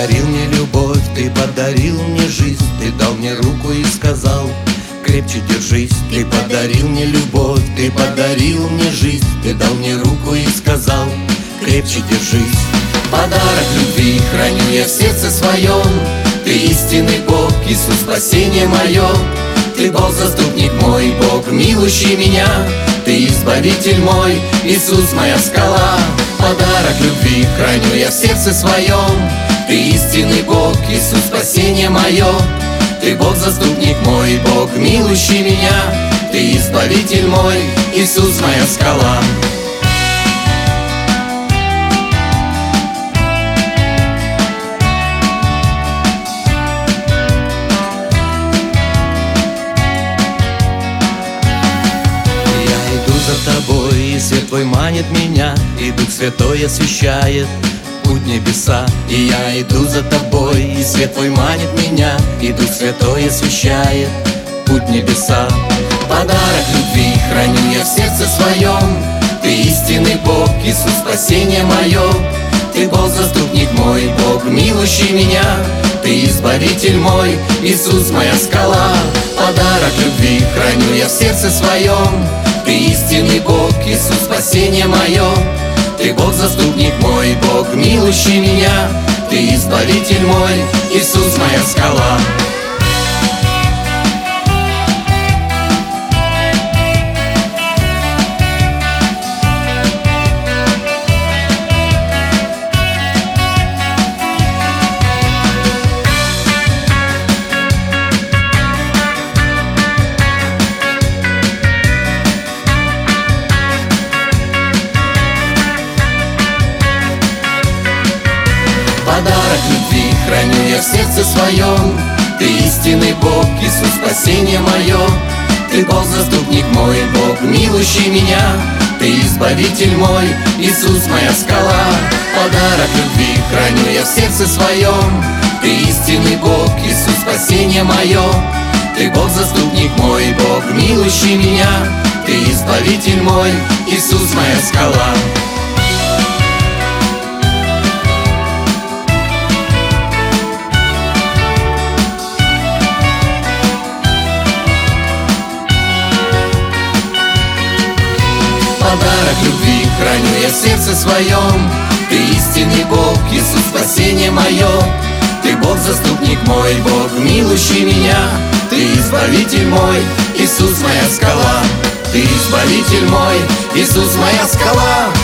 подарил мне любовь, ты подарил мне жизнь, ты дал мне руку и сказал: крепче держись. Ты подарил мне любовь, ты подарил мне жизнь, ты дал мне руку и сказал: крепче держись. Подарок любви храню я в сердце своем. Ты истинный Бог, Иисус, спасение мое. Ты Бог, заступник мой, Бог, милующий меня. Ты избавитель мой, Иисус, моя скала. Подарок любви храню я в сердце своем. Ты истинный Бог, Иисус, спасение мое. Ты Бог, заступник мой, Бог, милующий меня. Ты избавитель мой, Иисус, моя скала. За тобой, и свет твой манит меня, и Дух Святой освещает путь небеса. И я иду за тобой, и свет твой манит меня, и Дух Святой освещает путь небеса. Подарок любви храню я в сердце своем. Ты истинный Бог, Иисус, спасение мое. Ты Бог, заступник мой, Бог, милующий меня. Ты избавитель мой, Иисус, моя скала. Подарок любви храню я в сердце своем. Ты истинный Бог, Иисус, спасение мое. Ты Бог, заступник мой, Бог, милующий меня. Ты избавитель мой, Иисус, моя скала. Подарок любви храню я в сердце своем. Ты истинный Бог, Иисус, спасение мое. Ты Бог, заступник мой, Бог, милующий меня. Ты избавитель мой, Иисус, моя скала. Подарок любви храню я в сердце своем. Ты истинный Бог, Иисус, спасение мое. Ты Бог, заступник мой, Бог, милующий меня. Ты избавитель мой, Иисус, моя скала. Подарок любви храню я в сердце своем. Ты истинный Бог, Иисус, спасение мое. Ты Бог, заступник мой, Бог, милующий меня. Ты избавитель мой, Иисус, моя скала. Ты избавитель мой, Иисус, моя скала.